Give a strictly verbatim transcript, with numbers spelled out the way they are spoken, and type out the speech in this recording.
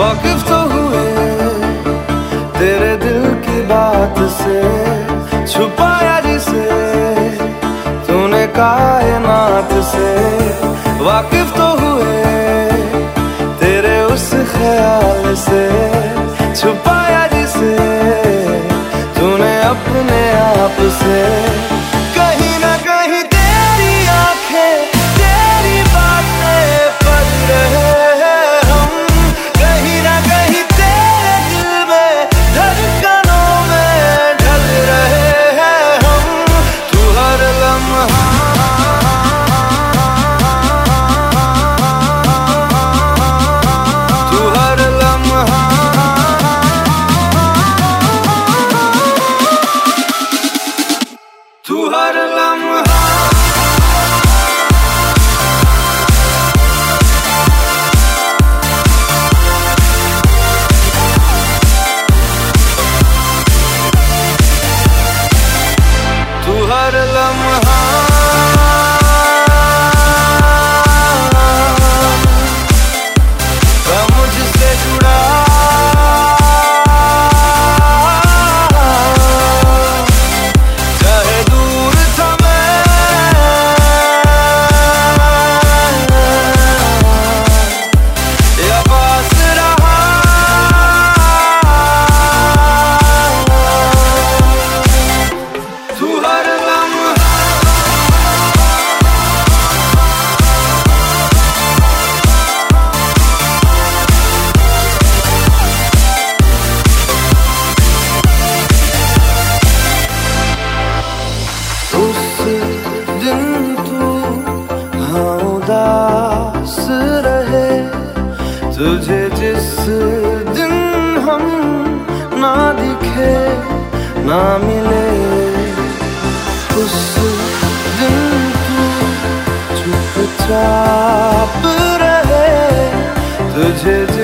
वाकिफ तो हुए तेरे दिल की बात से, छुपाया जिसे तूने कायनात से। वाकिफ तो हुए तेरे उस ख्याल से, छुपाया जिसे तूने अपने आप से। कहीं ना कहीं तेरी आंखें तेरी बातें पढ़ रहे हम, कहीं ना कहीं तेरे दिल में धड़कनों में ढल रहे हैं हम। तू हर लम्हा तू हर लम्हा तू हर लम्हा का मुझसे जुड़ा, चाहे दूर था मैं या पास रहा। तू हर लम्हा उस दिन तू हाँ उदास रहे, तुझे जिस दिन हम ना दिखे ना मिले, उस दिन तू चुपचाप रहे, तुझे